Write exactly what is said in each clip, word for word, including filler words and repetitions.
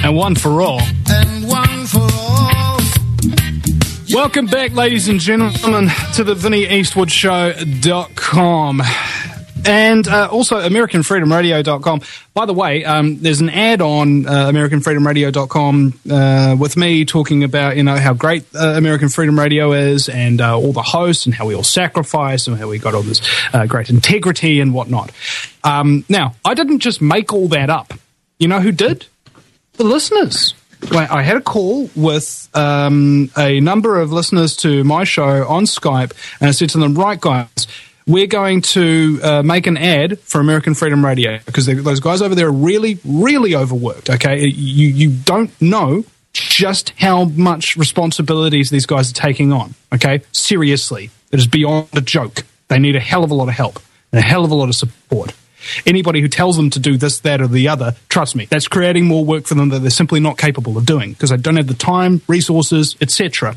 And one for all. And one for all. Welcome back, ladies and gentlemen, to the Vinnie Eastwood Show dot com. And uh, also American Freedom Radio dot com. By the way, um, there's an ad on uh, American Freedom Radio dot com uh, with me talking about, you know, how great uh, American Freedom Radio is, and uh, all the hosts, and how we all sacrifice, and how we got all this uh, great integrity and whatnot. Um, now, I didn't just make all that up. You know who did? The listeners. I had a call with um, a number of listeners to my show on Skype, and I said to them, right, guys, we're going to uh, make an ad for American Freedom Radio, because those guys over there are really, really overworked, okay? You, you don't know just how much responsibilities these guys are taking on, okay? Seriously. It is beyond a joke. They need a hell of a lot of help and a hell of a lot of support. Anybody who tells them to do this, that, or the other, trust me, that's creating more work for them that they're simply not capable of doing, because they don't have the time, resources, et cetera.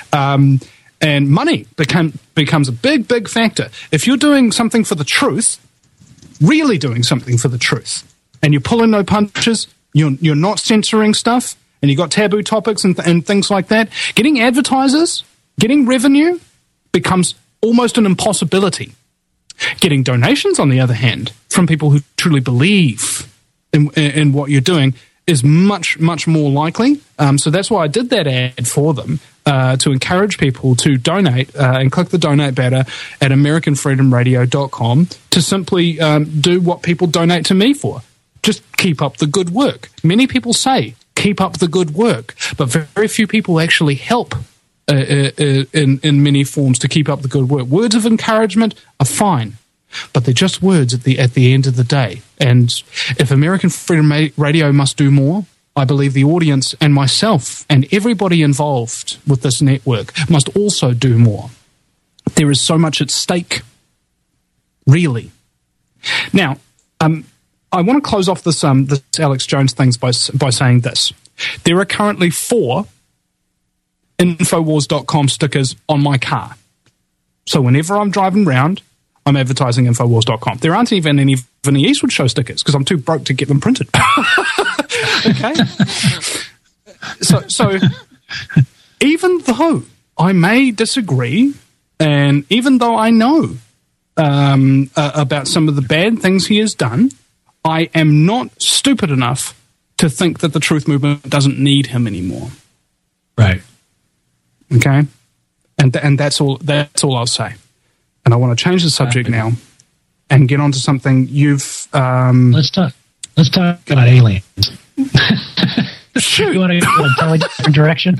Um, and money become, becomes a big, big factor. If you're doing something for the truth, really doing something for the truth, and you're pulling no punches, you're, you're not censoring stuff, and you've got taboo topics and, th- and things like that, getting advertisers, getting revenue becomes almost an impossibility. Getting donations, on the other hand, from people who truly believe in, in, in what you're doing is much, much more likely. Um, so that's why I did that ad for them, uh, to encourage people to donate uh, and click the donate button at American Freedom Radio dot com to simply um, do what people donate to me for. Just keep up the good work. Many people say, keep up the good work, but very few people actually help Uh, uh, in, in many forms to keep up the good work. Words of encouragement are fine, but they're just words at the at the end of the day. And if American Freedom Radio must do more, I believe the audience and myself and everybody involved with this network must also do more. There is so much at stake, really. Now, um, I want to close off this um, this Alex Jones things by by saying this: there are currently four Infowars dot com stickers on my car. So whenever I'm driving around, I'm advertising Infowars dot com. There aren't even any Vinnie Eastwood Show stickers because I'm too broke to get them printed. Okay? So, so even though I may disagree, and even though I know um, uh, about some of the bad things he has done, I am not stupid enough to think that the truth movement doesn't need him anymore. Right. Okay, and th- and that's all. That's all I'll say. And I want to change the subject now and get on to something you've. Um, let's talk. Let's talk about aliens. Shoot. You want to go in a totally different direction?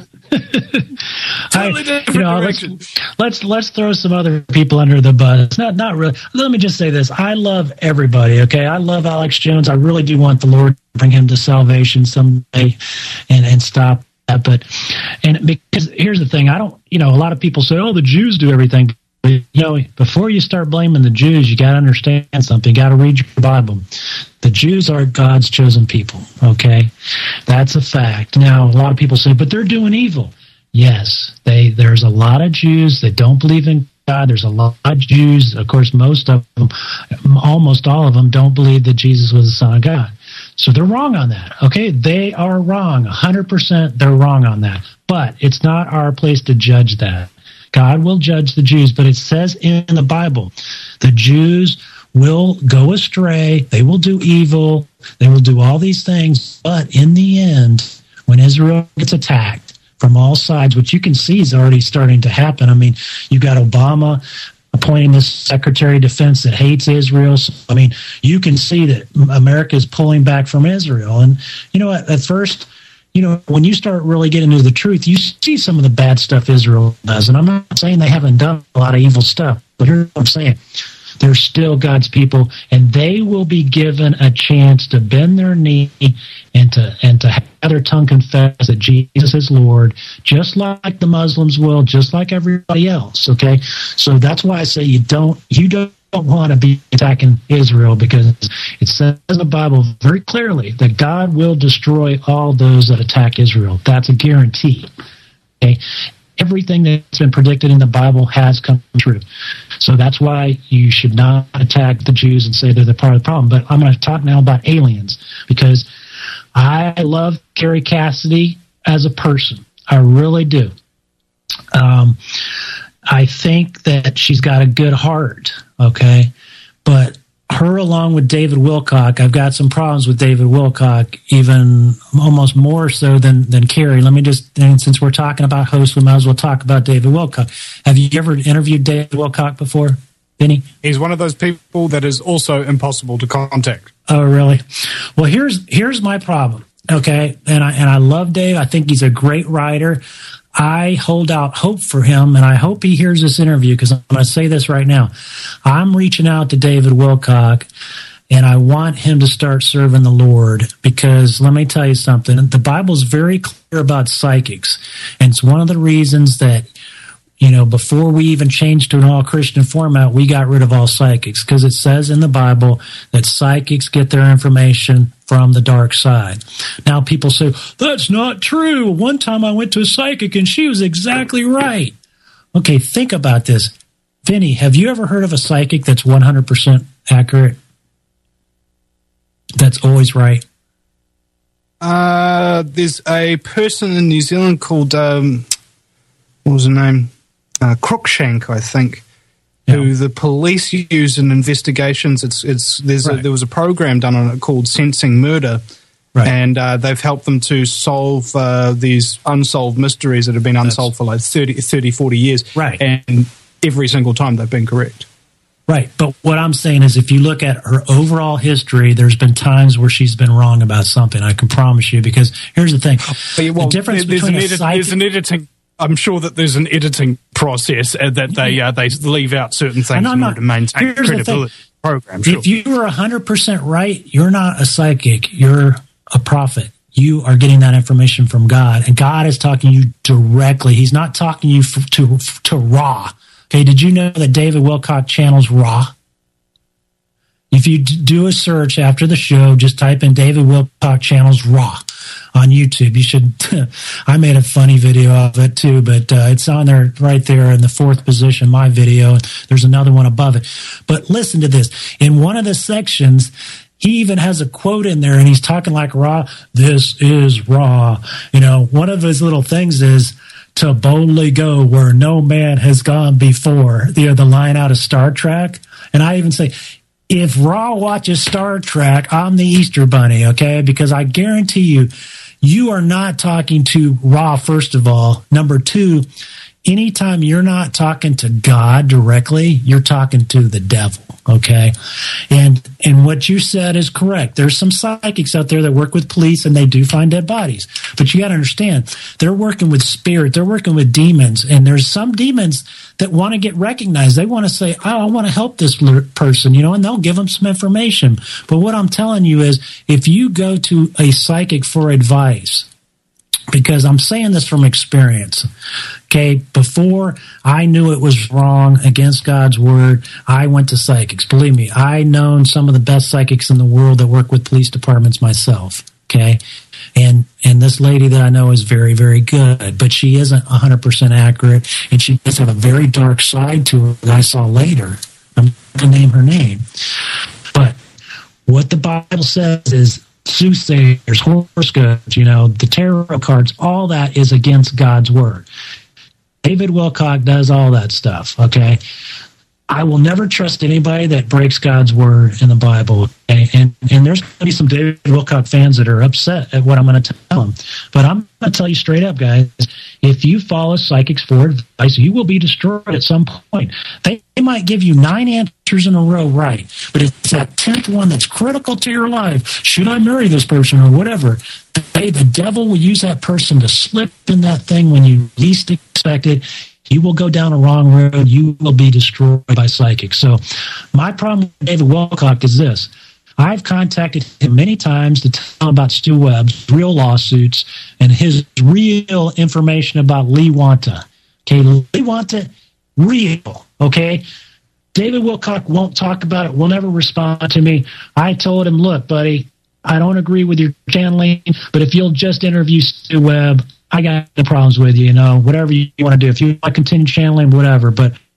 Totally I, different you know, direction. Let's, let's let's throw some other people under the bus. Not not really. Let me just say this: I love everybody. Okay, I love Alex Jones. I really do want the Lord to bring him to salvation someday, and and stop. But and because here's the thing, I don't, you know, a lot of people say, oh, the Jews do everything. But, you know, before you start blaming the Jews, you got to understand something. You got to read your Bible. The Jews are God's chosen people. Okay, that's a fact. Now, a lot of people say, but they're doing evil. Yes, they. There's a lot of Jews that don't believe in God. There's a lot of Jews. Of course, most of them, almost all of them, don't believe that Jesus was the Son of God. So they're wrong on that, okay? They are wrong, one hundred percent they're wrong on that. But it's not our place to judge that. God will judge the Jews, but it says in the Bible, the Jews will go astray, they will do evil, they will do all these things, but in the end, when Israel gets attacked from all sides, which you can see is already starting to happen. I mean, you've got Obama appointing this Secretary of Defense that hates Israel. So, I mean, you can see that America is pulling back from Israel. And, you know, at, at first, you know, when you start really getting into the truth, you see some of the bad stuff Israel does. And I'm not saying they haven't done a lot of evil stuff, but here's what I'm saying. They're still God's people, and they will be given a chance to bend their knee and to and to have their tongue confess that Jesus is Lord, just like the Muslims will, just like everybody else. Okay, so that's why I say you don't you don't want to be attacking Israel, because it says in the Bible very clearly that God will destroy all those that attack Israel. That's a guarantee. Okay. Everything that's been predicted in the Bible has come true. So that's why you should not attack the Jews and say they're the part of the problem. But I'm going to talk now about aliens, because I love Carrie Cassidy as a person. I really do. Um, I think that she's got a good heart, okay? But her along with David Wilcock, I've got some problems with David Wilcock, even almost more so than, than Carrie. Let me just, and since we're talking about hosts, we might as well talk about David Wilcock. Have you ever interviewed David Wilcock before, Vinny? He's one of those people that is also impossible to contact. Oh, really? Well, here's here's my problem, okay? And I, and I love Dave. I think he's a great writer. I hold out hope for him, and I hope he hears this interview, because I'm going to say this right now. I'm reaching out to David Wilcock, and I want him to start serving the Lord, because let me tell you something. The Bible's very clear about psychics, and it's one of the reasons that, you know, before we even changed to an all-Christian format, we got rid of all psychics, because it says in the Bible that psychics get their information from the dark side. Now people say, that's not true. One time I went to a psychic and she was exactly right. Okay, think about this. Vinny, have you ever heard of a psychic that's one hundred percent accurate? That's always right? Uh, there's a person in New Zealand called, um, what was her name? Uh, Cruikshank, I think. Yeah. Who the police use in investigations. It's it's there's right. a, there was a program done on it called Sensing Murder, right. and uh, they've helped them to solve uh, these unsolved mysteries that have been unsolved That's, for like thirty, thirty, forty years. Right. And every single time they've been correct. Right. But what I'm saying is, if you look at her overall history, there's been times where she's been wrong about something. I can promise you, because here's the thing: but, well, the difference there's between an a edit, psychic, there's an editing. I'm sure that there's an editing process uh, that they uh, they leave out certain things in order to maintain credibility. Program. Sure. If you were one hundred percent right, you're not a psychic. You're a prophet. You are getting that information from God, and God is talking to you directly. He's not talking to you f- to to Raw. Okay, did you know that David Wilcock channels Raw? If you d- do a search after the show, just type in David Wilcock channels Raw on YouTube. You should. I made a funny video of it too, but uh, it's on there right there in the fourth position, my video. There's another one above it. But listen to this. In one of the sections, he even has a quote in there, and he's talking like Raw. This is Raw. You know, one of his little things is to boldly go where no man has gone before. You know, the line out of Star Trek. And I even say, if Raw watches Star Trek, I'm the Easter Bunny, okay? Because I guarantee you, you are not talking to Raw, first of all. Number two, anytime you're not talking to God directly, you're talking to the devil, okay? And and what you said is correct. There's some psychics out there that work with police, and they do find dead bodies. But you got to understand, they're working with spirit. They're working with demons. And there's some demons that want to get recognized. They want to say, oh, I want to help this person, you know, and they'll give them some information. But what I'm telling you is, if you go to a psychic for advice, because I'm saying this from experience, okay, before I knew it was wrong against God's word, I went to psychics. Believe me, I known some of the best psychics in the world that work with police departments myself, okay? And and this lady that I know is very, very good, but she isn't one hundred percent accurate, and she does have a very dark side to her that I saw later. I'm not going to name her name. But what the Bible says is, soothsayers, horoscopes, you know, the tarot cards, all that is against God's word. David Wilcock does all that stuff, okay? I will never trust anybody that breaks God's word in the Bible. Okay? And and there's going to be some David Wilcock fans that are upset at what I'm going to tell them. But I'm going to tell you straight up, guys, if you follow psychics for advice, you will be destroyed at some point. They, they might give you nine answers in a row right, but it's that tenth one that's critical to your life. Should I marry this person or whatever? They, the devil will use that person to slip in that thing when you least expect it. You will go down a wrong road. You will be destroyed by psychics. So my problem with David Wilcock is this. I've contacted him many times to tell him about Stu Webb's real lawsuits and his real information about Lee Wanta. Okay, Lee Wanta, real, okay? David Wilcock won't talk about it, will never respond to me. I told him, look, buddy, I don't agree with your channeling, but if you'll just interview Stu Webb, I got no problems with you, you know, whatever you want to do. If you want to continue channeling, whatever. But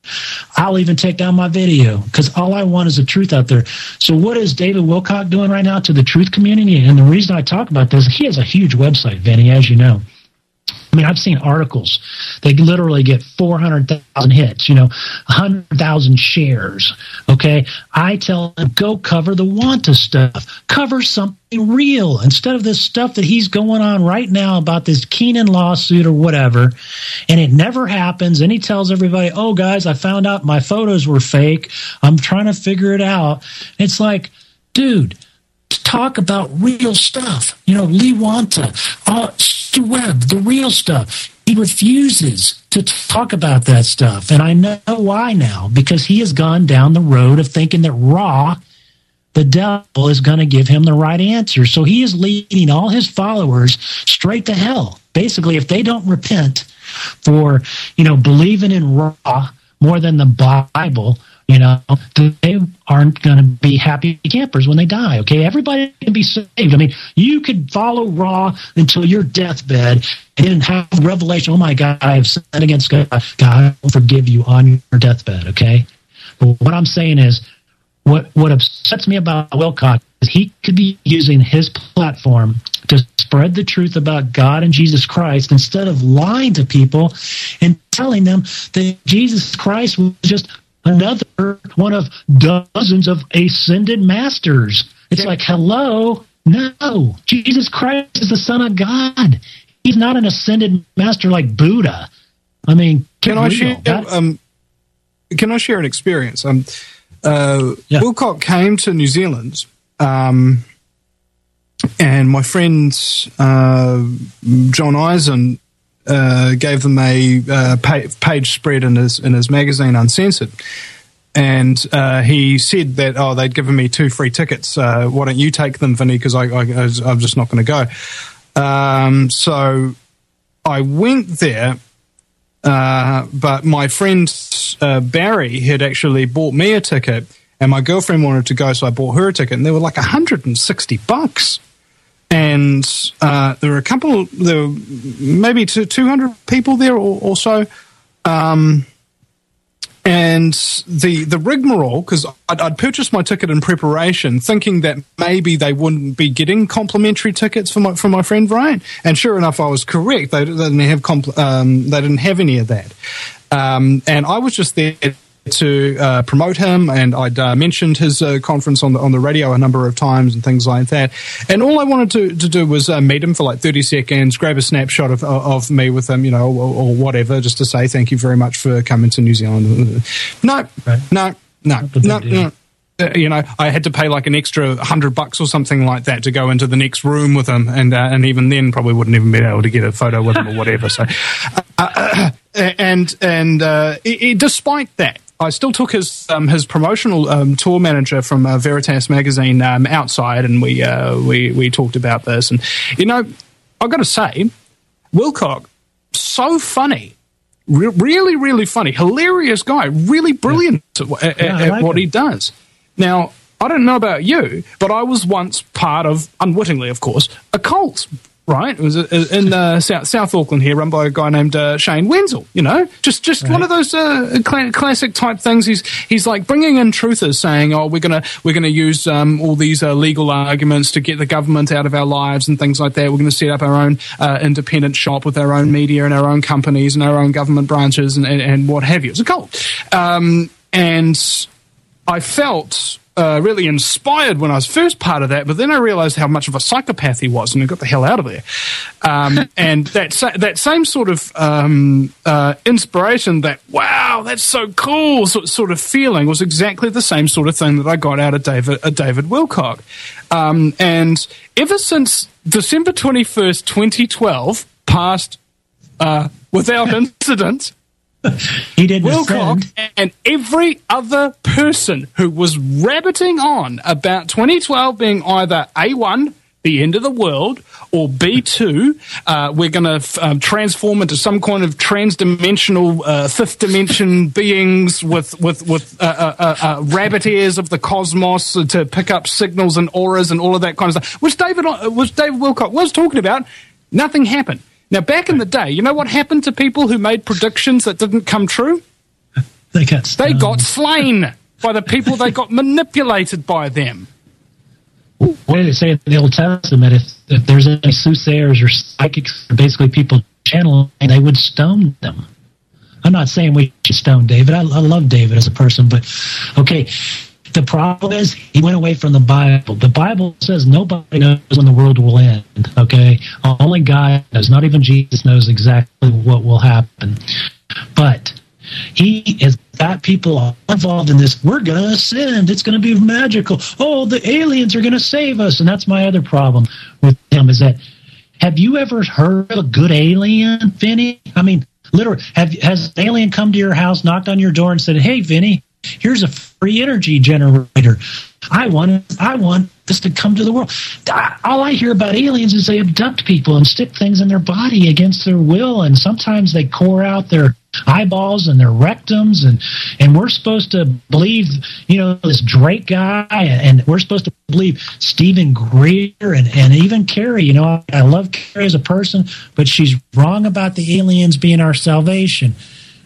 I'll even take down my video because all I want is the truth out there. So what is David Wilcock doing right now to the truth community? And the reason I talk about this, he has a huge website, Vinny, as you know. I mean, I've seen articles. They literally get four hundred thousand hits, you know, one hundred thousand shares, okay? I tell them, go cover the Wanta stuff. Cover something real instead of this stuff that he's going on right now about this Keenan lawsuit or whatever, and it never happens. And he tells everybody, oh, guys, I found out my photos were fake. I'm trying to figure it out. It's like, dude, talk about real stuff. You know, Lee Wanta, uh, Stu Webb, the real stuff. He refuses to talk about that stuff. And I know why now, because he has gone down the road of thinking that Raw, the devil, is going to give him the right answer. So he is leading all his followers straight to hell. Basically, if they don't repent for, you know, believing in Raw more than the Bible, you know, they aren't going to be happy campers when they die, okay? Everybody can be saved. I mean, you could follow Raw until your deathbed and then have a revelation, oh, my God, I have sinned against God. God will forgive you on your deathbed, okay? But what I'm saying is, what, what upsets me about Wilcock is he could be using his platform to spread the truth about God and Jesus Christ instead of lying to people and telling them that Jesus Christ was just another one of dozens of ascended masters. It's like, hello, no. Jesus Christ is the Son of God. He's not an ascended master like Buddha. I mean, can I share? Um, can I share an experience? Um, uh, yeah. Wilcock came to New Zealand, um, and my friend uh, John Eisen Uh, gave them a uh, page spread in his in his magazine, Uncensored, and uh, he said that oh they'd given me two free tickets. Uh, why don't you take them, Vinny? Because I, I I'm just not going to go. Um, so I went there, uh, but my friend uh, Barry had actually bought me a ticket, and my girlfriend wanted to go, so I bought her a ticket, and they were like one hundred sixty bucks. And uh, there were a couple, there were maybe two, two hundred people there or, or so. Um, and the the rigmarole, because I'd, I'd purchased my ticket in preparation, thinking that maybe they wouldn't be getting complimentary tickets for my for my friend Brian. And sure enough, I was correct. They, they didn't have compl- um, they didn't have any of that. Um, and I was just there to uh, promote him, and I'd uh, mentioned his uh, conference on the on the radio a number of times and things like that. And all I wanted to, to do was uh, meet him for like thirty seconds, grab a snapshot of of me with him, you know, or, or whatever, just to say thank you very much for coming to New Zealand. No, right. no, no, no, no. Uh, you know, I had to pay like an extra hundred bucks or something like that to go into the next room with him, and uh, and even then probably wouldn't even be able to get a photo with him or whatever. So, uh, uh, and and uh, it, it, despite that, I still took his um, his promotional um, tour manager from uh, Veritas magazine um, outside, and we uh, we we talked about this. And you know, I've got to say, Wilcock, so funny, Re- really really funny, hilarious guy, really brilliant yeah. at, yeah, at, like at what he does. Now, I don't know about you, but I was once part of, unwittingly, of course, a cult. Right, it was in uh, South, South Auckland here, run by a guy named uh, Shane Wenzel. You know, just just right. one of those uh, cl- classic type things. He's he's like bringing in truthers, saying, "Oh, we're gonna we're gonna use um, all these uh, legal arguments to get the government out of our lives and things like that. We're going to set up our own uh, independent shop with our own media and our own companies and our own government branches and and, and what have you." It's a cult, um, and I felt Uh, really inspired when I was first part of that, but then I realized how much of a psychopath he was, and I got the hell out of there. Um, and that sa- that same sort of um, uh, inspiration, that wow, that's so cool sort, sort of feeling, was exactly the same sort of thing that I got out of David uh, David Wilcock. Um, and ever since December twenty-first, twenty twelve, passed uh, without incident. He did Wilcock and every other person who was rabbiting on about twenty twelve being either A one, the end of the world, or B two, uh, we're going to f- um, transform into some kind of trans-dimensional uh, fifth dimension beings with with with uh, uh, uh, uh, rabbit ears of the cosmos to pick up signals and auras and all of that kind of stuff, which David uh, which David Wilcock was talking about. Nothing happened. Now, back in the day, you know what happened to people who made predictions that didn't come true? They got They stoned. got slain by the people. They got manipulated by them. What did it say in the Old Testament? If, if there's any soothsayers or psychics, or basically people channeling, they would stone them. I'm not saying we should stone David. I, I love David as a person, but okay. The problem is he went away from the Bible. The Bible says nobody knows when the world will end, okay? Only God knows. Not even Jesus knows exactly what will happen. But he has got people involved in this. We're going to ascend. It's going to be magical. Oh, the aliens are going to save us. And that's my other problem with him is that, have you ever heard of a good alien, Vinny? I mean, literally, have, has an alien come to your house, knocked on your door and said, hey, Vinny, here's a free energy generator. I want I want this to come to the world. All I hear about aliens is they abduct people and stick things in their body against their will, and sometimes they core out their eyeballs and their rectums, and, and we're supposed to believe, you know, this Drake guy, and we're supposed to believe Stephen Greer and, and even Carrie. You know, I, I love Carrie as a person, but she's wrong about the aliens being our salvation.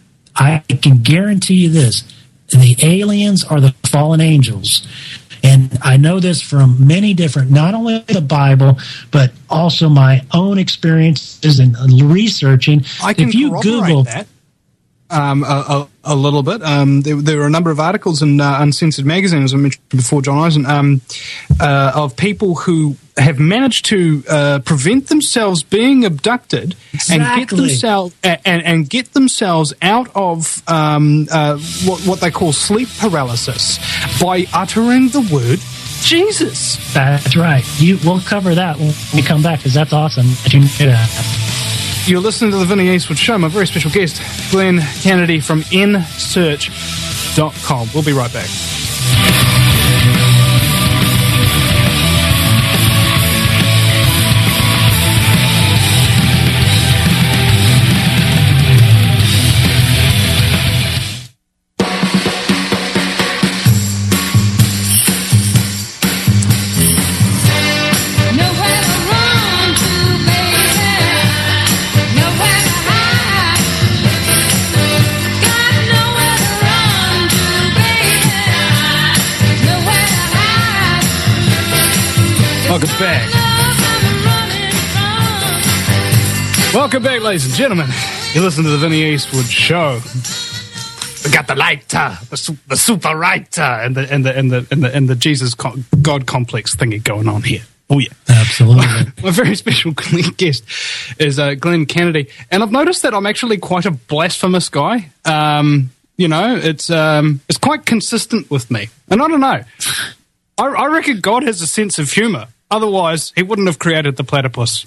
I can guarantee you this. The aliens are the fallen angels. And I know this from many different, not only the Bible, but also my own experiences and researching. I can if you corroborate Google that um, a, a, a little bit. Um, there, there are a number of articles in uh, Uncensored Magazine, as I mentioned before, John Eisen, um, uh, of people who have managed to uh, prevent themselves being abducted exactly. and get themselves and, and get themselves out of um, uh, what, what they call sleep paralysis by uttering the word Jesus. That's right. You, we'll cover that when we come back, because that's awesome. You know that. You're listening to the Vinny Eastwood Show. My very special guest, Glenn Kennedy from N Search dot com. We'll be right back. Welcome back. Welcome back, ladies and gentlemen. You listen to the Vinny Eastwood Show. We got the lighter, the, su- the super writer, and the and the and the and the, and the Jesus co- God complex thingy going on here. Oh yeah, absolutely. My very special guest is uh, Glenn Kennedy, and I've noticed that I'm actually quite a blasphemous guy. Um, you know, it's um, it's quite consistent with me, and I don't know. I, I reckon God has a sense of humor. Otherwise, he wouldn't have created the platypus.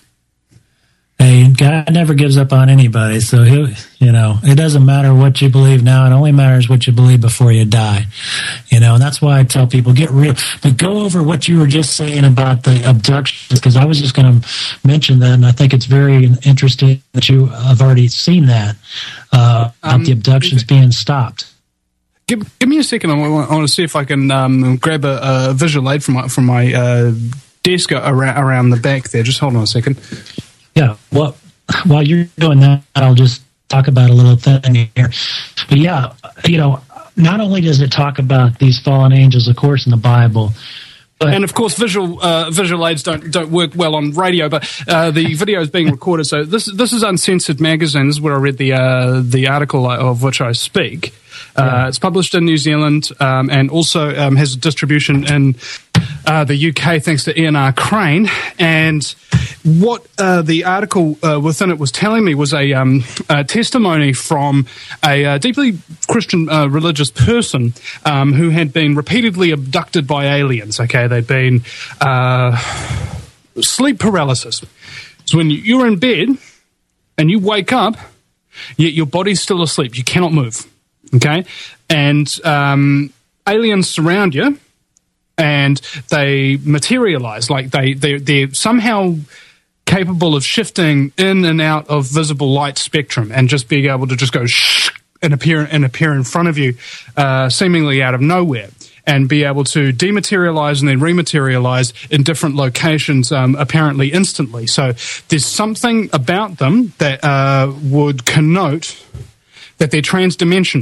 Hey, God never gives up on anybody, so he, you know, it doesn't matter what you believe now. It only matters what you believe before you die. You know, and that's why I tell people, get real. But go over what you were just saying about the abductions, because I was just going to mention that, and I think it's very interesting that you have already seen that, uh, about um, the abductions being stopped. Give, give me a second. I want, I want to see if I can um, grab a, a visual aid from my, from my uh, desk around, around the back there. Just hold on a second. Yeah, well, while you're doing that, I'll just talk about a little thing here. But yeah, you know, not only does it talk about these fallen angels, of course, in the Bible, but and of course, visual uh, visual aids don't don't work well on radio, but uh, the video is being recorded. So this this is Uncensored Magazine. This is where I read the uh, the article of which I speak. Uh, yeah. It's published in New Zealand um, and also um, has distribution in uh, the U K thanks to Ian R. Crane. And what uh, the article uh, within it was telling me was a, um, a testimony from a uh, deeply Christian uh, religious person um, who had been repeatedly abducted by aliens. Okay, they'd been uh, sleep paralysis. So when you're in bed and you wake up, yet your body's still asleep, you cannot move. Okay, and um, aliens surround you, and they materialize like they they they're somehow capable of shifting in and out of visible light spectrum, and just being able to just go shh and appear and appear in front of you, uh, seemingly out of nowhere, and be able to dematerialize and then rematerialize in different locations, um, apparently instantly. So there's something about them that uh, would connote that they're transdimensional.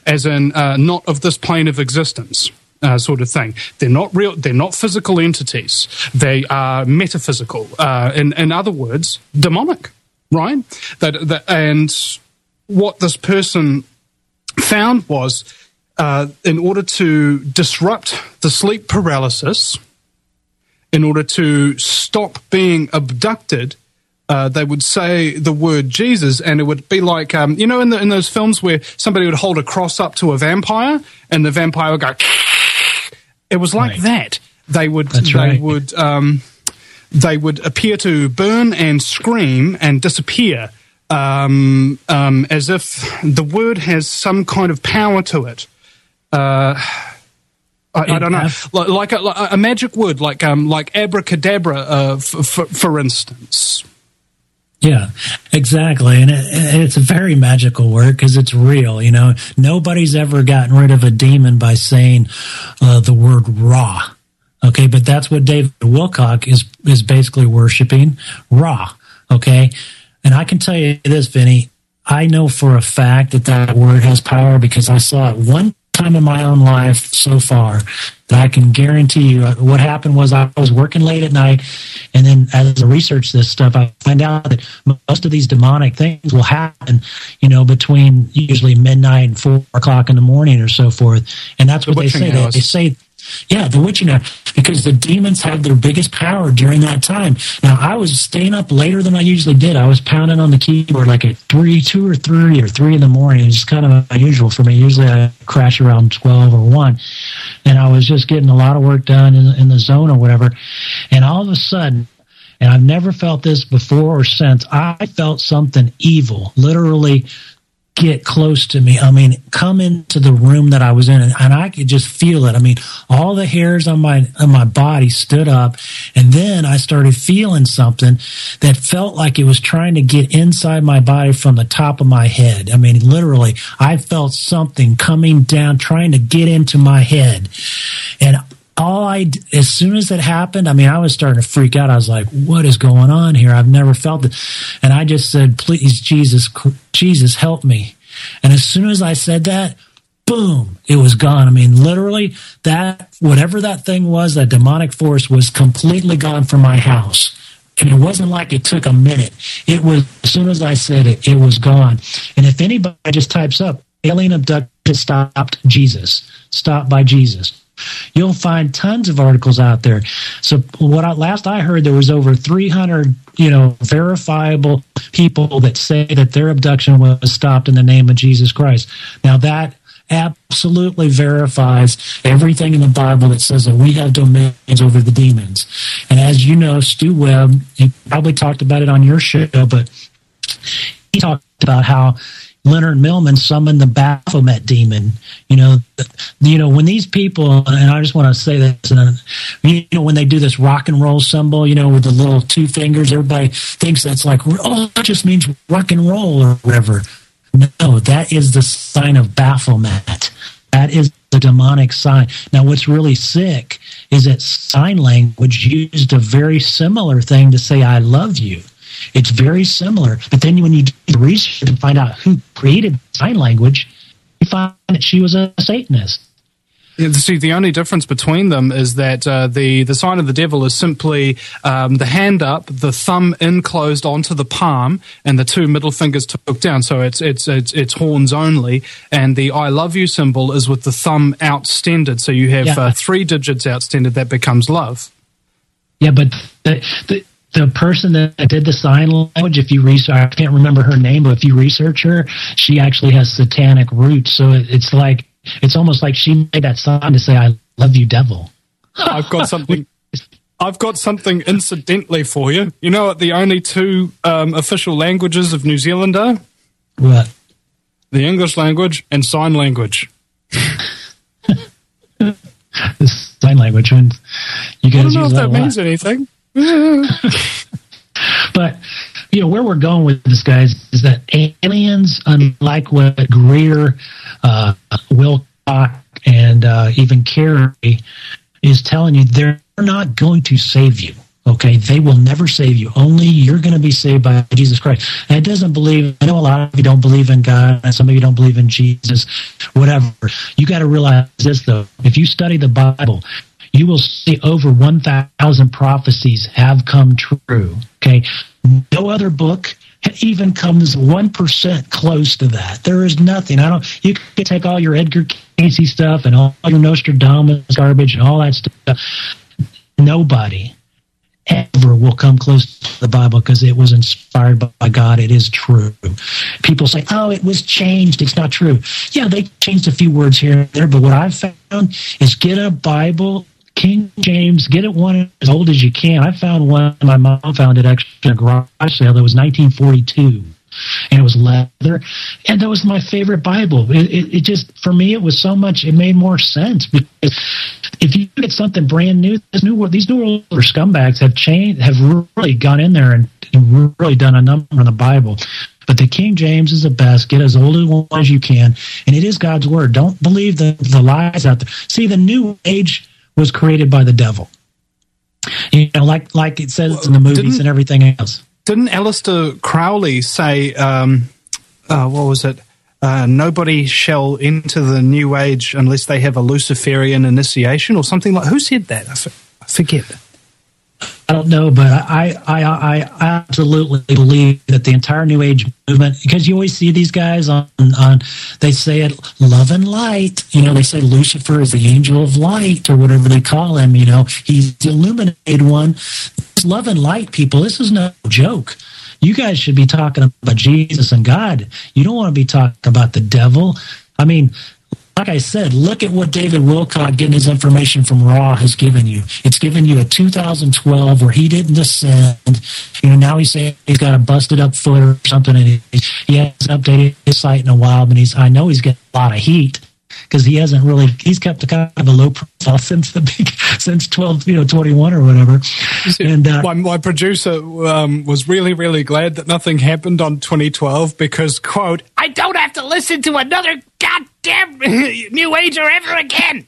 as in uh, not of this plane of existence. Uh, sort of thing. They're not real. They're not physical entities. They are metaphysical. Uh, in in other words, demonic. Right. That, that and what this person found was, uh, in order to disrupt the sleep paralysis, in order to stop being abducted, uh, they would say the word Jesus, and it would be like um, you know in the, in those films where somebody would hold a cross up to a vampire, and the vampire would go. It was like right. that. They would That's they right. would um, they would appear to burn and scream and disappear, um, um, as if the word has some kind of power to it. Uh, I, I don't know, like, like, a, like a magic word, like um, like abracadabra, uh, f- f- for instance. Yeah, exactly. And, it, and it's a very magical word because it's real. You know, nobody's ever gotten rid of a demon by saying uh, the word Ra. Okay, but that's what David Wilcock is, is basically worshiping, Ra. Okay, and I can tell you this, Vinny, I know for a fact that that word has power because I saw it one time in my own life so far that I can guarantee you what happened was I was working late at night, and then as I research this stuff, I find out that most of these demonic things will happen, you know, between usually midnight and four o'clock in the morning or so forth. And that's what they say. They, they say, yeah, the witching hour, because the demons had their biggest power during that time. Now, I was staying up later than I usually did. I was pounding on the keyboard like at three, two or three or three in the morning. It's kind of unusual for me. Usually I crash around twelve or one. And I was just getting a lot of work done in, in the zone or whatever. And all of a sudden, and I've never felt this before or since, I felt something evil, literally get close to me. I mean, come into the room that I was in, and I could just feel it. I mean, all the hairs on my on my body stood up, and then I started feeling something that felt like it was trying to get inside my body from the top of my head. I mean, literally, I felt something coming down, trying to get into my head. And all I, as soon as it happened, I mean, I was starting to freak out. I was like, what is going on here? I've never felt it. And I just said, please, Jesus, Jesus, help me. And as soon as I said that, boom, it was gone. I mean, literally, that, whatever that thing was, that demonic force was completely gone from my house. And it wasn't like it took a minute. It was, as soon as I said it, it was gone. And if anybody just types up, alien abducted stopped Jesus, stopped by Jesus, you'll find tons of articles out there. So what I, last I heard, there was over three hundred, you know, verifiable people that say that their abduction was stopped in the name of Jesus Christ. Now that absolutely verifies everything in the Bible that says that we have dominions over the demons. And as you know, Stu Webb, he probably talked about it on your show, but he talked about how Leonard Millman summoned the Baphomet demon. You know, you know when these people, and I just want to say this, and you know, when they do this rock and roll symbol, you know, with the little two fingers, everybody thinks that's like, oh, that just means rock and roll or whatever. No, that is the sign of Baphomet. That is the demonic sign. Now, what's really sick is that sign language used a very similar thing to say, I love you. It's very similar. But then when you do the research and find out who created sign language, you find that she was a Satanist. Yeah, see, the only difference between them is that uh, the, the sign of the devil is simply um, the hand up, the thumb enclosed onto the palm, and the two middle fingers took down. So it's it's it's, it's horns only. And the I love you symbol is with the thumb outstended. So you have yeah. uh, three digits outstended. That becomes love. Yeah, but the, the the person that did the sign language, if you research, I can't remember her name, but if you research her, she actually has satanic roots. So it's like, it's almost like she made that sign to say, I love you, devil. I've got something. I've got something incidentally for you. You know what the only two um, official languages of New Zealand are? What? The English language and sign language. The sign language. When you guys I don't know use if that that means anything. But, you know, where we're going with this, guys, is that aliens, unlike what Greer, uh, Wilcock, and uh, even Carey is telling you, they're not going to save you. Okay, they will never save you. Only you're going to be saved by Jesus Christ. And it doesn't believe, I know a lot of you don't believe in God, and some of you don't believe in Jesus, whatever. You got to realize this, though. If you study the Bible, you will see over one thousand prophecies have come true. Okay, no other book even comes one percent close to that. There is nothing. I don't. You can take all your Edgar Cayce stuff and all your Nostradamus garbage and all that stuff. Nobody ever will come close to the Bible because it was inspired by God. It is true. People say, oh, it was changed. It's not true. Yeah, they changed a few words here and there, but what I've found is get a Bible, King James, get it one as old as you can. I found one, my mom found it actually in a garage sale that was nineteen forty-two. And it was leather, and that was my favorite Bible. It, it, it just, for me, it was so much, it made more sense. Because if you get something brand new, this new these new older scumbags have changed, have really gone in there and, and really done a number on the Bible. But the King James is the best. Get as old as you can, and it is God's word. Don't believe the, the lies out there. See, the New Age was created by the devil. You know, like like it says well, in the movies didn't, and everything else. Didn't Aleister Crowley say, um, uh, what was it? Uh, nobody shall enter the New Age unless they have a Luciferian initiation or something like. Who said that? I, f- I forget. I don't know, but I, I, I, I absolutely believe that the entire New Age movement, because you always see these guys on, on, they say it, love and light. You know, they say Lucifer is the angel of light or whatever they call him. You know, he's the illuminated one. It's love and light, people. This is no joke. You guys should be talking about Jesus and God. You don't want to be talking about the devil. I mean, like I said, look at what David Wilcock, getting his information from Raw, has given you. It's given you a two thousand twelve where he didn't descend. You know, now he's saying he's got a busted up foot or something, and he, he hasn't updated his site in a while. But he's, I know he's getting a lot of heat because he hasn't really. He's kept a kind of a low profile since the big, since twelve, you know, twenty-one or whatever. And uh, my, my producer um, was really, really glad that nothing happened on twenty twelve because, quote, I don't have to listen to another goddamn New Ager ever again.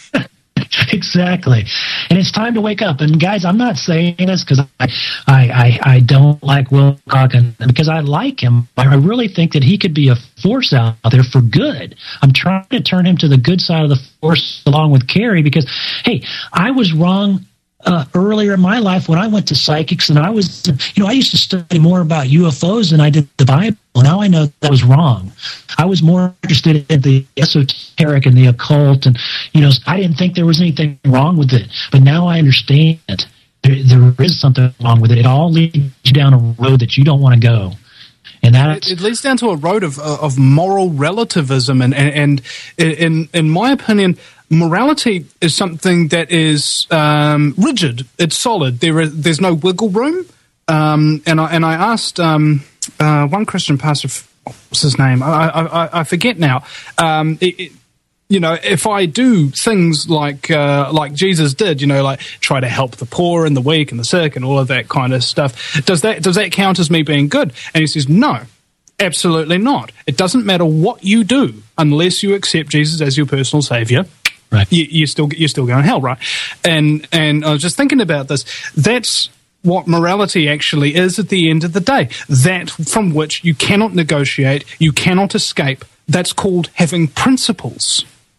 Exactly. And it's time to wake up. And guys, I'm not saying this because I, I, I, I don't like Wilcock, and because I like him. I really think that he could be a force out there for good. I'm trying to turn him to the good side of the force along with Carrie because, hey, I was wrong Uh, earlier in my life when I went to psychics, and I was, you know, I used to study more about U F Os than I did the Bible. Now I know that was wrong. I was more interested in the esoteric and the occult, and, you know, I didn't think there was anything wrong with it. But now I understand it. There, there is something wrong with it. It all leads you down a road that you don't want to go. And that it, it leads down to a road of of moral relativism, and and, and in in my opinion, morality is something that is um, rigid. It's solid. There is there's no wiggle room. Um, and I and I asked um, uh, one Christian pastor, what's his name? I I, I forget now. Um, it, it, you know, if I do things like uh, like Jesus did, you know, like try to help the poor and the weak and the sick and all of that kind of stuff, does that does that count as me being good? And he says, no, absolutely not. It doesn't matter what you do unless you accept Jesus as your personal savior. Right. You, you're still you're still going to hell, right? And and I was just thinking about this. That's what morality actually is at the end of the day. That from which you cannot negotiate, you cannot escape. That's called having principles.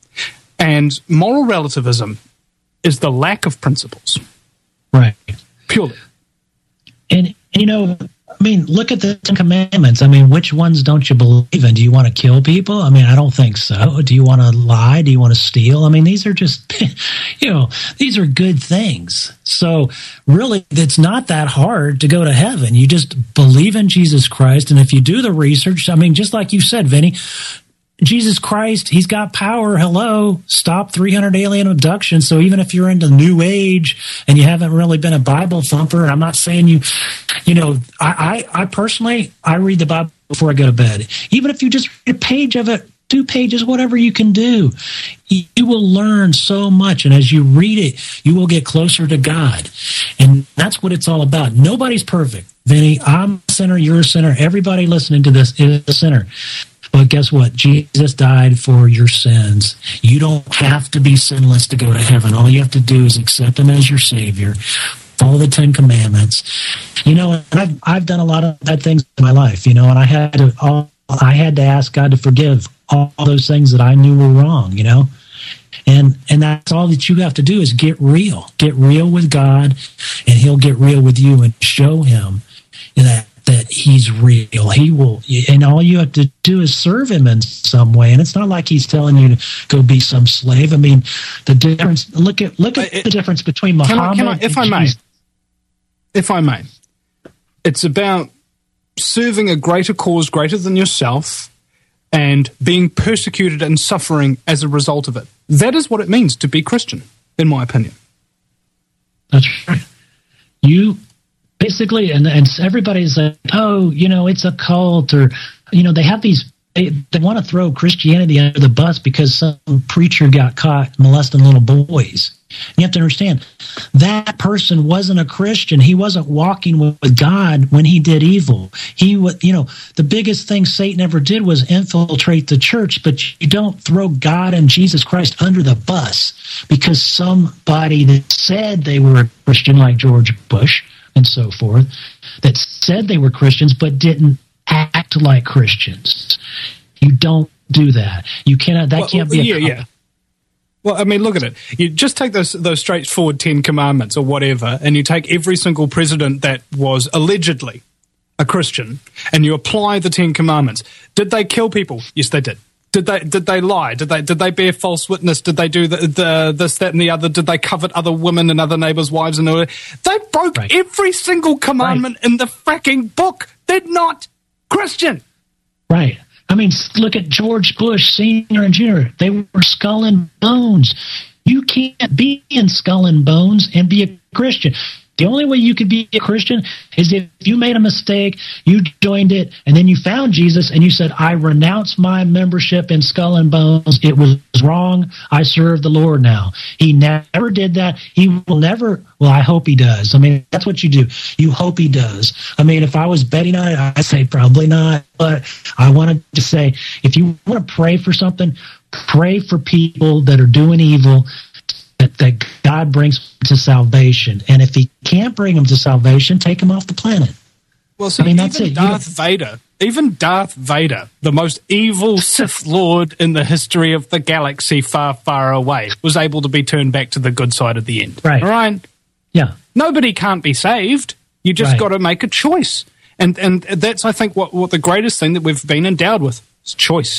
And moral relativism is the lack of principles. Right. Purely. And, you know, I mean, look at the Ten Commandments. I mean, which ones don't you believe in? Do you want to kill people? I mean, I don't think so. Do you want to lie? Do you want to steal? I mean, these are just, you know, these are good things. So really, it's not that hard to go to heaven. You just believe in Jesus Christ. And if you do the research, I mean, just like you said, Vinny, Jesus Christ, he's got power. Hello, stop three hundred alien abductions. So even if you're into New Age and you haven't really been a Bible thumper, I'm not saying you, you know, I, I, I personally, I read the Bible before I go to bed. Even if you just read a page of it, two pages, whatever you can do, you, you will learn so much. And as you read it, you will get closer to God. And that's what it's all about. Nobody's perfect. Vinny, I'm a sinner, you're a sinner. Everybody listening to this is a sinner. But guess what? Jesus died for your sins. You don't have to be sinless to go to heaven. All you have to do is accept him as your Savior, follow the Ten Commandments. You know, and I've, I've done a lot of bad things in my life, you know, and I had to, all, I had to ask God to forgive all those things that I knew were wrong, you know. And and that's all that you have to do is get real. Get real with God, and He'll get real with you and show Him that that He's real. He will, and all you have to do is serve Him in some way. And it's not like He's telling you to go be some slave. I mean, the difference. Look at look at it, the difference between Muhammad. Can I, can I, if I may, if I may, it's about serving a greater cause greater than yourself, and being persecuted and suffering as a result of it. That is what it means to be Christian, in my opinion. That's right. You basically, and, and everybody's like, oh, you know, it's a cult, or, you know, they have these, they, they want to throw Christianity under the bus because some preacher got caught molesting little boys. You have to understand, that person wasn't a Christian. He wasn't walking with God when he did evil. He was, you know, the biggest thing Satan ever did was infiltrate the church, but you don't throw God and Jesus Christ under the bus because somebody that said they were a Christian, like George Bush and so forth, that said they were Christians but didn't act like Christians. You don't do that. You cannot, that well, can't be a yeah, yeah. Well, I mean, look at it. You just take those those straightforward Ten Commandments or whatever, and you take every single president that was allegedly a Christian, and you apply the Ten Commandments. Did they kill people? Yes, they did. Did they did they lie? Did they did they bear false witness? Did they do the, the this, that, and the other? Did they covet other women and other neighbors' wives and all that? They broke right. every single commandment right. in the fracking book. They're not Christian. Right. I mean, look at George Bush, Senior and Junior. They were skull and bones. You can't be in skull and bones and be a Christian. The only way you could be a Christian is if you made a mistake, you joined it, and then you found Jesus, and you said, I renounce my membership in Skull and Bones. It was wrong. I serve the Lord now. He never did that. He will never, well, I hope he does. I mean, that's what you do. You hope he does. I mean, if I was betting on it, I'd say probably not, but I wanted to say, if you want to pray for something, pray for people that are doing evil, That, that God brings to salvation. And if he can't bring them to salvation, take them off the planet. Well, see, I mean, that's even it. Darth Vader, even Darth Vader, the most evil Sith Lord in the history of the galaxy far, far away, was able to be turned back to the good side at the end. Right. All right? Yeah. Nobody can't be saved. You just right. got to make a choice. And and that's, I think, what, what the greatest thing that we've been endowed with is choice.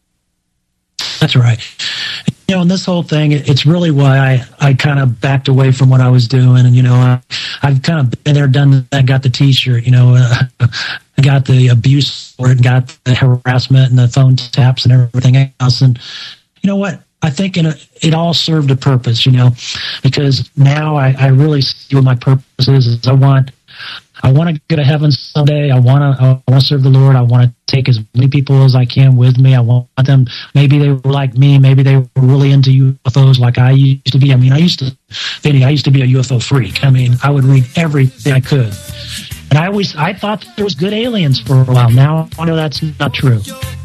That's right. You know, and this whole thing, it's really why I, I kind of backed away from what I was doing. And, you know, I, I've kind of been there, done that, got the T-shirt, you know, uh, I got the abuse for it, got the harassment and the phone taps and everything else. And you know what? I think in a, it all served a purpose, you know, because now I, I really see what my purpose is. is I want I want to go to heaven someday. I want to I want to serve the Lord. I want to take as many people as I can with me. I want them, maybe they were like me. Maybe they were really into U F Os like I used to be. I mean, I used to, Vinny, I used to be a U F O freak. I mean, I would read everything I could. And I always, I thought there was good aliens for a while. Now I know that's not true.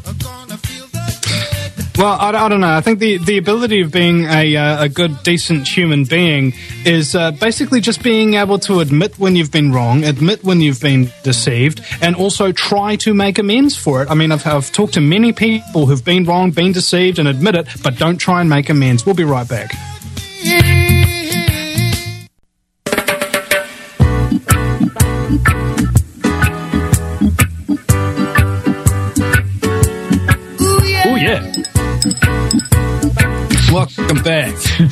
Well, I, I don't know. I think the, the ability of being a, uh, a good, decent human being is uh, basically just being able to admit when you've been wrong, admit when you've been deceived, and also try to make amends for it. I mean, I've, I've talked to many people who've been wrong, been deceived, and admit it, but don't try and make amends. We'll be right back. Oh, yeah. Welcome back.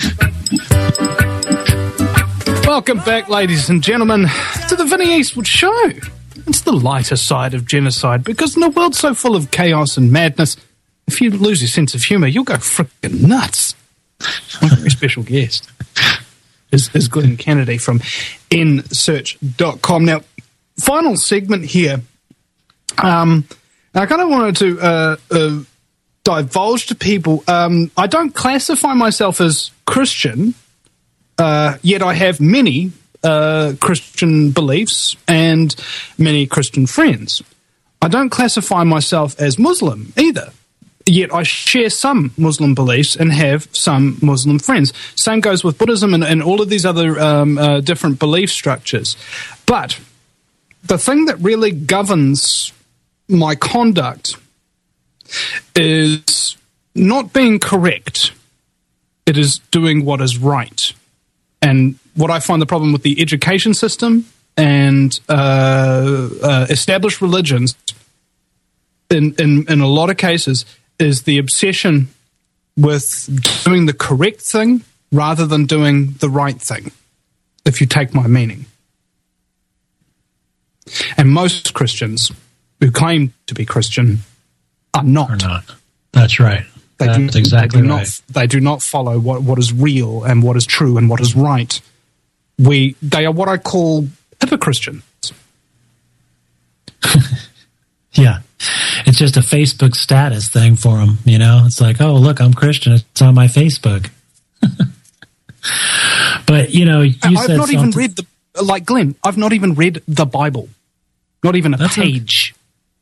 Welcome back, ladies and gentlemen, to the Vinny Eastwood Show. It's the lighter side of genocide, because in a world so full of chaos and madness, if you lose your sense of humour, you'll go frickin' nuts. My very special guest is, is Glenn Kennedy from N search dot com. Now, final segment here. Um, I kind of wanted to... Uh, uh, divulge to people. Um, I don't classify myself as Christian, uh, yet I have many uh, Christian beliefs and many Christian friends. I don't classify myself as Muslim either, yet I share some Muslim beliefs and have some Muslim friends. Same goes with Buddhism and, and all of these other um, uh, different belief structures. But the thing that really governs my conduct is not being correct. It is doing what is right. And what I find the problem with the education system and uh, uh, established religions in, in, in a lot of cases is the obsession with doing the correct thing rather than doing the right thing, if you take my meaning. And most Christians who claim to be Christian are not. Are not. That's right. They That's do, exactly they do right. Not, they do not follow what, what is real and what is true and what is right. We they are what I call hypocristians. Yeah. It's just a Facebook status thing for them, you know? It's like, oh, look, I'm Christian. It's on my Facebook. But, you know, you I've said not something. even read the, like Glenn, I've not even read the Bible. Not even a That's page.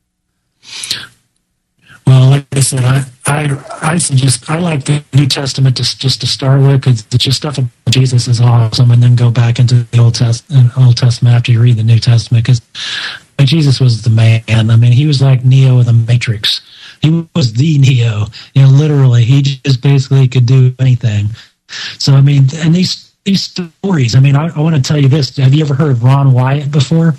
Well, like I said, I I, I suggest I like the New Testament just just to start with, because the just stuff about Jesus is awesome, and then go back into the Old Testament Old Testament after you read the New Testament, because Jesus was the man. I mean, he was like Neo in the Matrix. He was the Neo, you know, literally. He just basically could do anything. So I mean, and these these stories. I mean, I, I want to tell you this. Have you ever heard of Ron Wyatt before?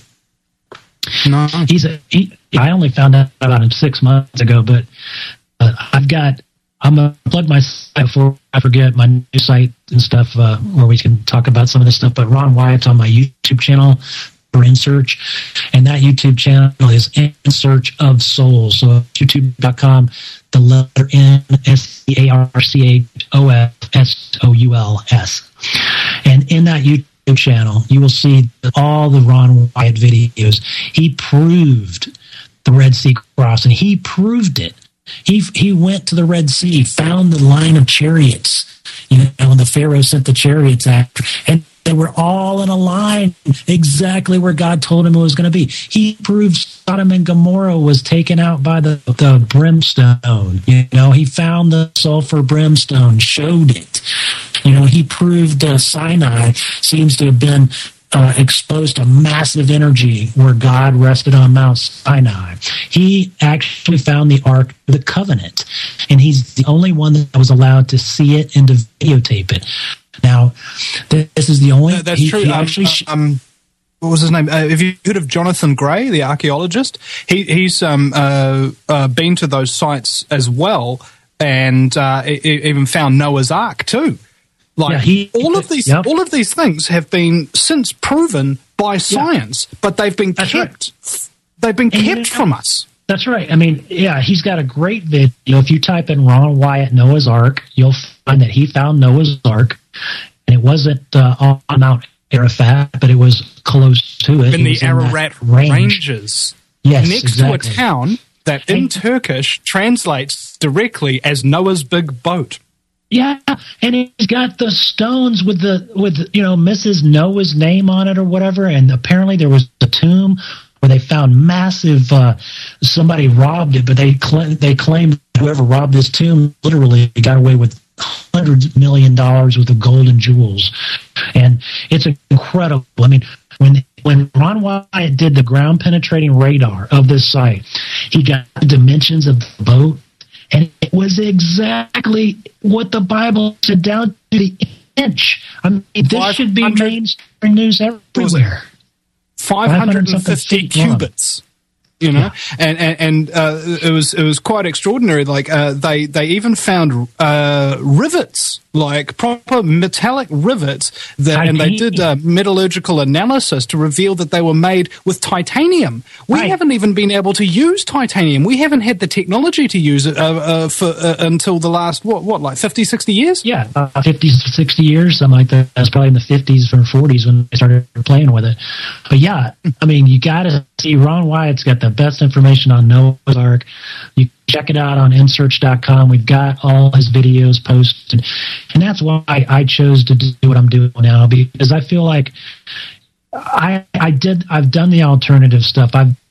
No. He's a, he, I only found out about him six months ago, but uh, I've got, I'm going to plug my site before I forget, my new site and stuff, uh, where we can talk about some of this stuff. But Ron Wyatt's on my YouTube channel for In Search, and that YouTube channel is In Search of Souls. So youtube dot com, the letter N, S C A R C H O F S O U L S. And in that YouTube channel, you will see all the Ron Wyatt videos. He proved the Red Sea crossing. He proved it. He he went to the Red Sea, found the line of chariots, you know, and the Pharaoh sent the chariots after, and they were all in a line exactly where God told him it was going to be. He proved Sodom and Gomorrah was taken out by the, the brimstone. You know, he found the sulfur brimstone, showed it. You know, he proved uh, Sinai seems to have been uh, exposed to massive energy where God rested on Mount Sinai. He actually found the Ark of the Covenant, and he's the only one that was allowed to see it and to videotape it. Now, this is the only... No, that's he, true. He um, actually, um, what was his name? Uh, have you heard of Jonathan Gray, the archaeologist? He, he's um, uh, uh, been to those sites as well, and uh, e- even found Noah's Ark too. Like Yeah, he- all of these, yep. all of these things have been since proven by science, but they've been That's kept. They've been And you kept know- from us. That's right. I mean, yeah, he's got a great video. If you type in Ron Wyatt Noah's Ark, you'll find that he found Noah's Ark, and it wasn't uh, on Mount Arafat, but it was close to it. In It the was in that Ararat range. Ranges, Yes, next exactly. to a town that in And- Turkish translates directly as Noah's Big Boat. Yeah, and he's got the stones with the with you know Missus Noah's name on it or whatever, and apparently there was a tomb where they found massive. Uh, somebody robbed it, but they cl- they claimed whoever robbed this tomb literally got away with hundreds of million dollars worth of gold and jewels, and it's incredible. I mean, when when Ron Wyatt did the ground penetrating radar of this site, he got the dimensions of the boat. And it was exactly what the Bible said, down to the inch. I mean, this should be mainstream news everywhere. five hundred fifty feet long. cubits. You know, Yeah. and and, and uh, it was it was quite extraordinary. Like uh, they they even found uh, rivets, like proper metallic rivets, that, and they did uh, metallurgical analysis to reveal that they were made with titanium. We Right. haven't even been able to use titanium. We haven't had the technology to use it uh, uh, for uh, until the last what what like fifty, sixty years. Yeah, uh, fifty, sixty years, something like that. That's probably in the fifties or forties when they started playing with it. But yeah, I mean, you got to see Ron Wyatt's got the best information on Noah's Ark. You check it out on in search dot com. We've got all his videos posted. And that's why I chose to do what I'm doing now, because I feel like I I did I've done the alternative stuff. I've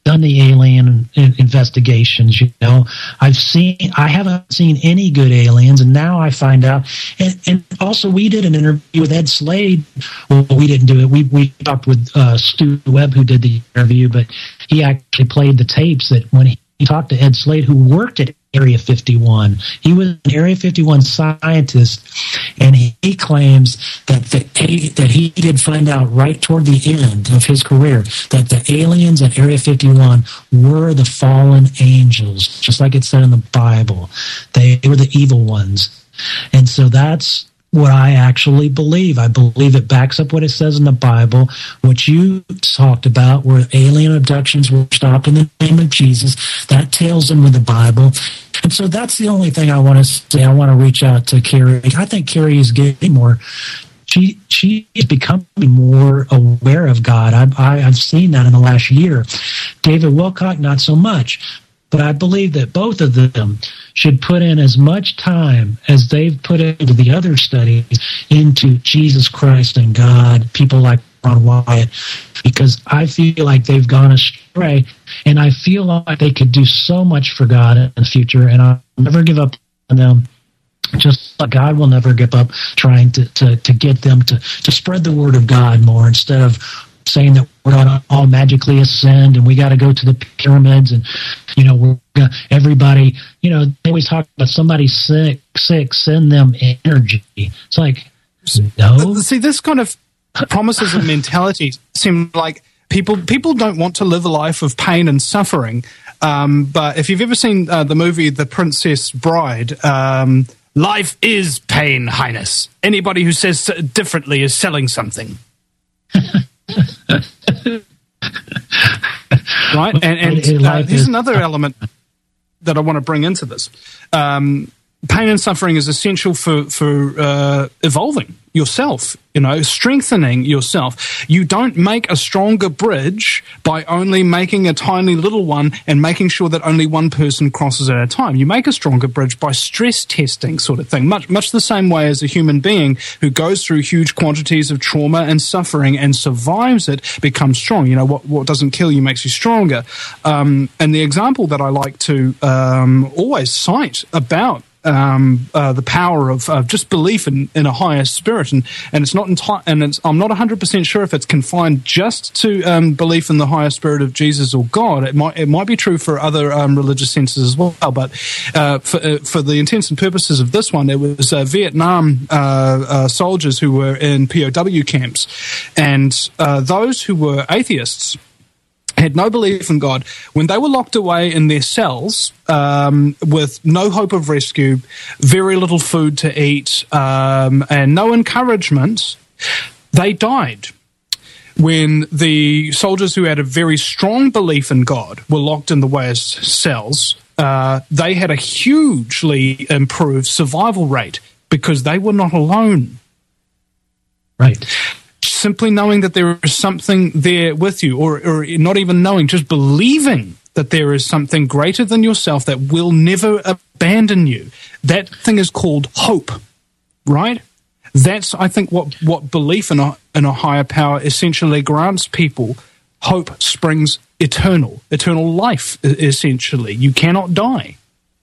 done the alien investigations. You know, I've seen, I haven't seen any good aliens, and now I find out. And, and also, we did an interview with Ed Slade. Well, we didn't do it. We we talked with uh, Stu Webb, who did the interview, but he actually played the tapes that when he talked to Ed Slade, who worked at Area fifty-one. He was an Area fifty-one scientist, and he, he claims that the, that he did find out right toward the end of his career that the aliens at Area fifty-one were the fallen angels, just like it said in the Bible. They were the evil ones. And so that's what I actually believe. I believe it backs up what it says in the Bible, what you talked about, where alien abductions were stopped in the name of Jesus. That tails in with the Bible. And so that's the only thing I want to say. I want to reach out to Carrie. I think Carrie is getting more, she she is becoming more aware of God. I, I, I've seen that in the last year. David Wilcock, not so much. But I believe that both of them should put in as much time as they've put into the other studies into Jesus Christ and God, people like Ron Wyatt, because I feel like they've gone astray, and I feel like they could do so much for God in the future, and I'll never give up on them. Just like God will never give up trying to, to, to get them to, to spread the word of God more, instead of saying that we're going to all magically ascend and we got to go to the pyramids and, you know, we're gonna, everybody, you know, they always talk about somebody sick, sick, send them energy. It's like, no. See, this kind of promises and mentality seem like people people don't want to live a life of pain and suffering. Um, but if you've ever seen uh, the movie The Princess Bride, um, life is pain, Highness. Anybody who says differently is selling something. Right, and, and uh, here's another element that I want to bring into this. Um, pain and suffering is essential for for uh, evolving yourself, you know, strengthening yourself. You don't make a stronger bridge by only making a tiny little one and making sure that only one person crosses at a time. You make a stronger bridge by stress testing, sort of thing, much much the same way as a human being who goes through huge quantities of trauma and suffering and survives it becomes strong. You know, what, what doesn't kill you makes you stronger. Um, and the example that I like to um, always cite about Um, uh, the power of uh, just belief in, in a higher spirit, and, and it's not enti- and it's, I'm not one hundred percent sure if it's confined just to um, belief in the higher spirit of Jesus or God. It might it might be true for other um, religious senses as well, but uh, for uh, for the intents and purposes of this one, it was uh, Vietnam uh, uh, soldiers who were in P O W camps, and uh, those who were atheists had no belief in God. When they were locked away in their cells um, with no hope of rescue, very little food to eat, um, and no encouragement, they died. When the soldiers who had a very strong belief in God were locked in the West cells, uh, they had a hugely improved survival rate because they were not alone. Right. Simply knowing that there is something there with you, or, or not even knowing, just believing that there is something greater than yourself that will never abandon you. That thing is called hope, right? That's, I think, what, what belief in a, in a higher power essentially grants people. Hope springs eternal, eternal life, essentially. You cannot die.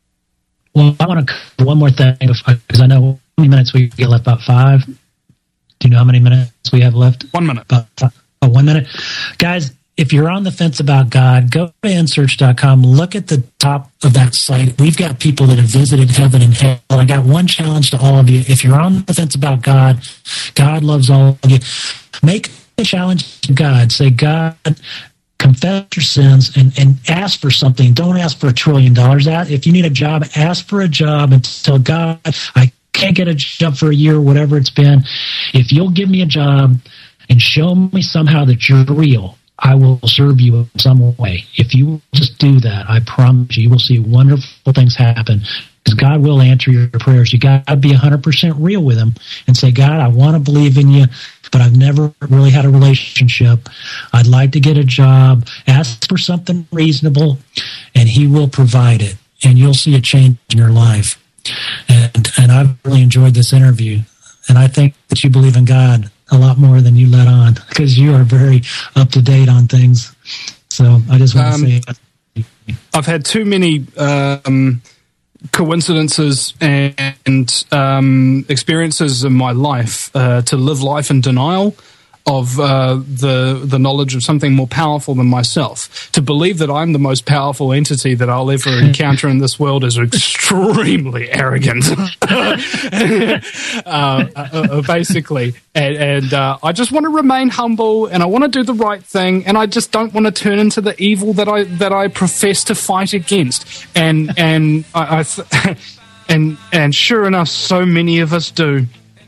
Well, I want to cover one more thing, because I know how many minutes we get left, about five. Do you know how many minutes we have left? One minute. About five, oh, one minute. Guys, if you're on the fence about God, go to N search dot com. Look at the top of that site. We've got people that have visited heaven and hell. I got one challenge to all of you. If you're on the fence about God, God loves all of you. Make a challenge to God. Say, God, confess your sins and, and ask for something. Don't ask for a trillion dollars. If you need a job, ask for a job and tell God, I can't get a job for a year, whatever it's been. If you'll give me a job and show me somehow that you're real, I will serve you in some way. If you just do that, I promise you, you will see wonderful things happen, because God will answer your prayers. You got to be one hundred percent real with Him and say, God, I want to believe in you, but I've never really had a relationship. I'd like to get a job. Ask for something reasonable, and He will provide it, and you'll see a change in your life. And and I've really enjoyed this interview, and I think that you believe in God a lot more than you let on, because you are very up to date on things. So I just want Um, to say that. I've had too many um, coincidences and um, experiences in my life uh, to live life in denial of uh, the the knowledge of something more powerful than myself. To believe that I'm the most powerful entity that I'll ever encounter in this world is extremely arrogant, uh, uh, basically. And, and uh, I just want to remain humble, and I want to do the right thing, and I just don't want to turn into the evil that I that I profess to fight against. And and I, I th- and and sure enough, so many of us do.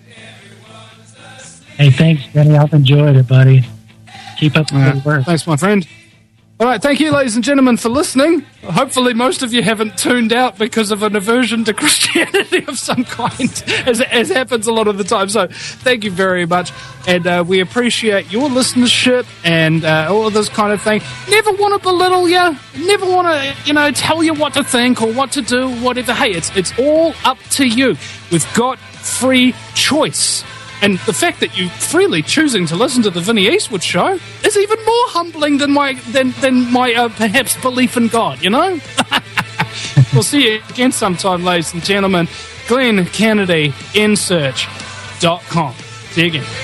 Hey, thanks, Benny. I've enjoyed it, buddy. Keep up the Uh, good work. thanks, my friend. All right, thank you, ladies and gentlemen, for listening. Hopefully, most of you haven't tuned out because of an aversion to Christianity of some kind, as, as happens a lot of the time. So, thank you very much, and uh, we appreciate your listenership and uh, all of this kind of thing. Never want to belittle you. Never want to, you know, tell you what to think or what to do, whatever. Hey, it's it's all up to you. We've got free choice. And the fact that you freely choosing to listen to the Vinnie Eastwood Show is even more humbling than my than than my uh, perhaps belief in God. You know. We'll see you again sometime, ladies and gentlemen. Glenn Kennedy, N Search dot com. See you again.